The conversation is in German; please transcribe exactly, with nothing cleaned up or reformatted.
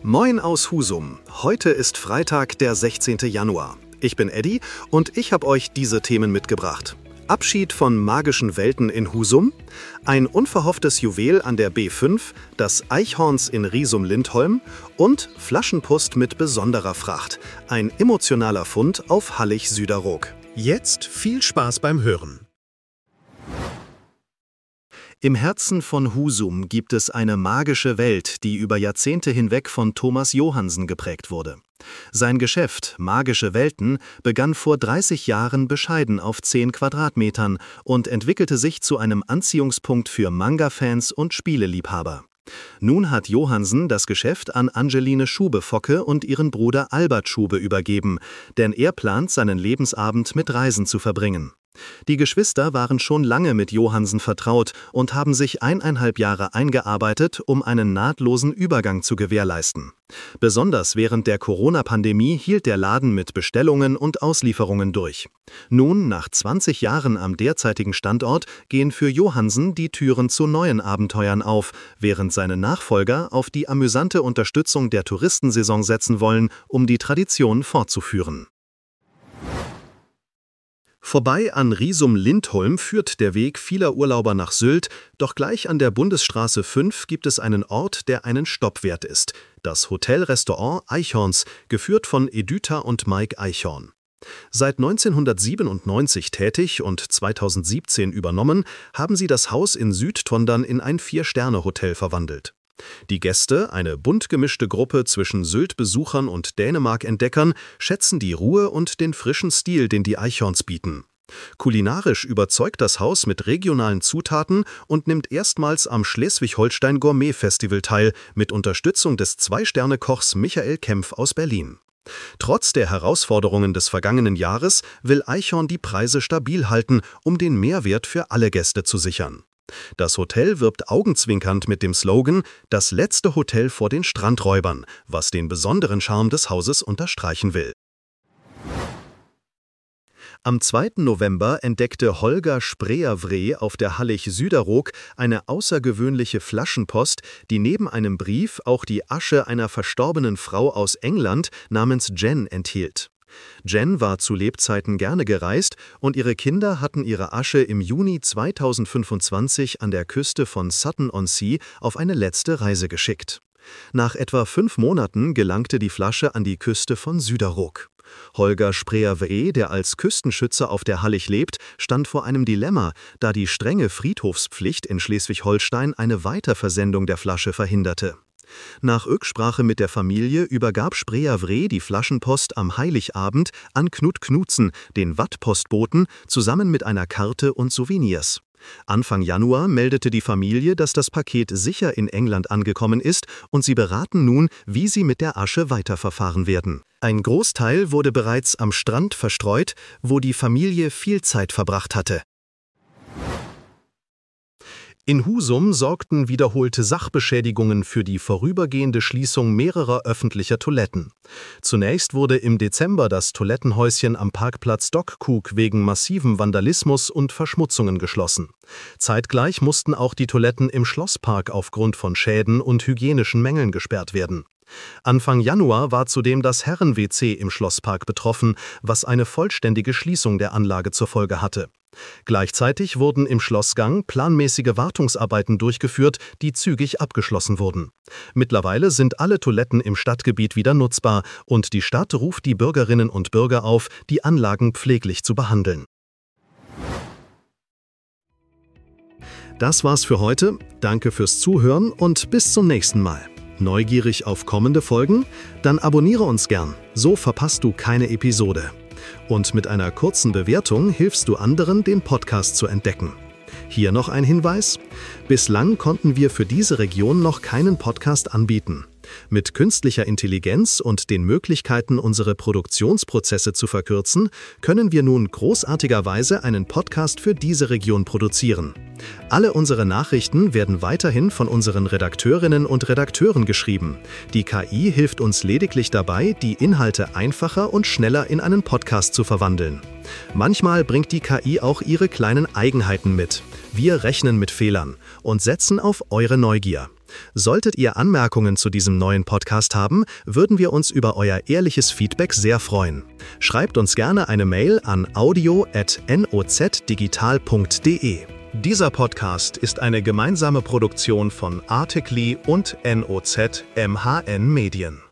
Moin aus Husum. Heute ist Freitag, der sechzehnten Januar. Ich bin Eddie und ich habe euch diese Themen mitgebracht. Abschied von magischen Welten in Husum, ein unverhofftes Juwel an der B fünf, das Eichhorns in Riesum-Lindholm und Flaschenpost mit besonderer Fracht, ein emotionaler Fund auf Hallig-Süderroog. Jetzt viel Spaß beim Hören. Im Herzen von Husum gibt es eine magische Welt, die über Jahrzehnte hinweg von Thomas Johannsen geprägt wurde. Sein Geschäft Magische Welten begann vor dreißig Jahren bescheiden auf zehn Quadratmetern und entwickelte sich zu einem Anziehungspunkt für Manga-Fans und Spieleliebhaber. Nun hat Johannsen das Geschäft an Angeline Schube-Focke und ihren Bruder Albert Schube übergeben, denn er plant, seinen Lebensabend mit Reisen zu verbringen. Die Geschwister waren schon lange mit Johannsen vertraut und haben sich eineinhalb Jahre eingearbeitet, um einen nahtlosen Übergang zu gewährleisten. Besonders während der Corona-Pandemie hielt der Laden mit Bestellungen und Auslieferungen durch. Nun, nach zwanzig Jahren am derzeitigen Standort, gehen für Johannsen die Türen zu neuen Abenteuern auf, während seine Nachfolger auf die amüsante Unterstützung der Touristensaison setzen wollen, um die Tradition fortzuführen. Vorbei an Riesum-Lindholm führt der Weg vieler Urlauber nach Sylt, doch gleich an der Bundesstraße fünf gibt es einen Ort, der einen Stopp wert ist: das Hotel-Restaurant Eichhorns, geführt von Editha und Mike Eichhorn. Seit neunzehnhundertsiebenundneunzig tätig und zweitausendsiebzehn übernommen, haben sie das Haus in Südtondern in ein Vier-Sterne-Hotel verwandelt. Die Gäste, eine bunt gemischte Gruppe zwischen Sylt-Besuchern und Dänemark-Entdeckern, schätzen die Ruhe und den frischen Stil, den die Eichhorns bieten. Kulinarisch überzeugt das Haus mit regionalen Zutaten und nimmt erstmals am Schleswig-Holstein Gourmet Festival teil, mit Unterstützung des Zwei-Sterne-Kochs Michael Kempf aus Berlin. Trotz der Herausforderungen des vergangenen Jahres will Eichhorn die Preise stabil halten, um den Mehrwert für alle Gäste zu sichern. Das Hotel wirbt augenzwinkernd mit dem Slogan „Das letzte Hotel vor den Strandräubern“, was den besonderen Charme des Hauses unterstreichen will. Am zweiten November entdeckte Holger Spreervree auf der Hallig-Süderroog eine außergewöhnliche Flaschenpost, die neben einem Brief auch die Asche einer verstorbenen Frau aus England namens Jen enthielt. Jen war zu Lebzeiten gerne gereist und ihre Kinder hatten ihre Asche im Juni zweitausendfünfundzwanzig an der Küste von Sutton-on-Sea auf eine letzte Reise geschickt. Nach etwa fünf Monaten gelangte die Flasche an die Küste von Süderroog. Holger Spreervree, der als Küstenschützer auf der Hallig lebt, stand vor einem Dilemma, da die strenge Friedhofspflicht in Schleswig-Holstein eine Weiterversendung der Flasche verhinderte. Nach Rücksprache mit der Familie übergab Spreervree die Flaschenpost am Heiligabend an Knut Knudsen, den Wattpostboten, zusammen mit einer Karte und Souvenirs. Anfang Januar meldete die Familie, dass das Paket sicher in England angekommen ist und sie beraten nun, wie sie mit der Asche weiterverfahren werden. Ein Großteil wurde bereits am Strand verstreut, wo die Familie viel Zeit verbracht hatte. In Husum sorgten wiederholte Sachbeschädigungen für die vorübergehende Schließung mehrerer öffentlicher Toiletten. Zunächst wurde im Dezember das Toilettenhäuschen am Parkplatz Dockcook wegen massivem Vandalismus und Verschmutzungen geschlossen. Zeitgleich mussten auch die Toiletten im Schlosspark aufgrund von Schäden und hygienischen Mängeln gesperrt werden. Anfang Januar war zudem das Herren-W C im Schlosspark betroffen, was eine vollständige Schließung der Anlage zur Folge hatte. Gleichzeitig wurden im Schlossgang planmäßige Wartungsarbeiten durchgeführt, die zügig abgeschlossen wurden. Mittlerweile sind alle Toiletten im Stadtgebiet wieder nutzbar und die Stadt ruft die Bürgerinnen und Bürger auf, die Anlagen pfleglich zu behandeln. Das war's für heute. Danke fürs Zuhören und bis zum nächsten Mal. Neugierig auf kommende Folgen? Dann abonniere uns gern, so verpasst du keine Episode. Und mit einer kurzen Bewertung hilfst du anderen, den Podcast zu entdecken. Hier noch ein Hinweis: Bislang konnten wir für diese Region noch keinen Podcast anbieten. Mit künstlicher Intelligenz und den Möglichkeiten, unsere Produktionsprozesse zu verkürzen, können wir nun großartigerweise einen Podcast für diese Region produzieren. Alle unsere Nachrichten werden weiterhin von unseren Redakteurinnen und Redakteuren geschrieben. Die K I hilft uns lediglich dabei, die Inhalte einfacher und schneller in einen Podcast zu verwandeln. Manchmal bringt die K I auch ihre kleinen Eigenheiten mit. Wir rechnen mit Fehlern und setzen auf eure Neugier. Solltet ihr Anmerkungen zu diesem neuen Podcast haben, würden wir uns über euer ehrliches Feedback sehr freuen. Schreibt uns gerne eine Mail an audio at nozdigital punkt de. Dieser Podcast ist eine gemeinsame Produktion von Articly und N O Z M H N Medien.